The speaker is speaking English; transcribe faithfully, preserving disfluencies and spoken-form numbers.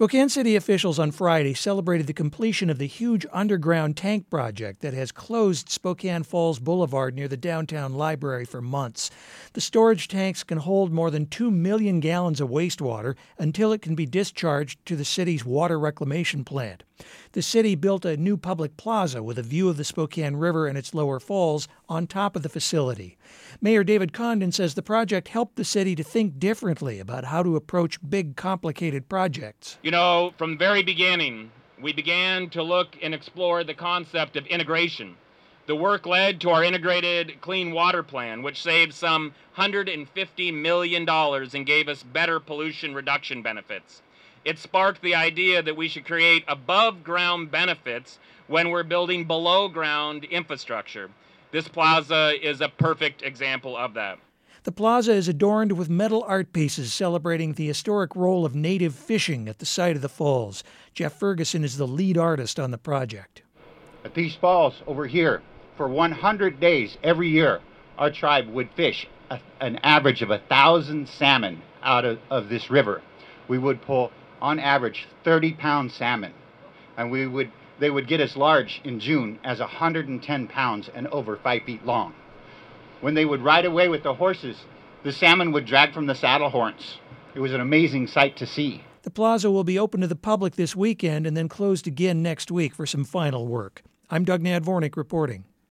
Spokane City officials on Friday celebrated the completion of the huge underground tank project that has closed Spokane Falls Boulevard near the downtown library for months. The storage tanks can hold more than two million gallons of wastewater until it can be discharged to the city's water reclamation plant. The city built a new public plaza with a view of the Spokane River and its lower falls on top of the facility. Mayor David Condon says the project helped the city to think differently about how to approach big, complicated projects. You know, from the very beginning, we began to look and explore the concept of integration. The work led to our integrated clean water plan, which saved some one hundred fifty million dollars and gave us better pollution reduction benefits. It sparked the idea that we should create above-ground benefits when we're building below-ground infrastructure. This plaza is a perfect example of that. The plaza is adorned with metal art pieces celebrating the historic role of native fishing at the site of the falls. Jeff Ferguson is the lead artist on the project. At these falls over here, for one hundred days every year, our tribe would fish a, an average of one thousand salmon out of, of this river. We would pull, on average, thirty pound salmon, and we would they would get as large in June as one hundred ten pounds and over five feet long. When they would ride away with the horses, the salmon would drag from the saddle horns. It was an amazing sight to see. The plaza will be open to the public this weekend and then closed again next week for some final work. I'm Doug Nadvornik reporting.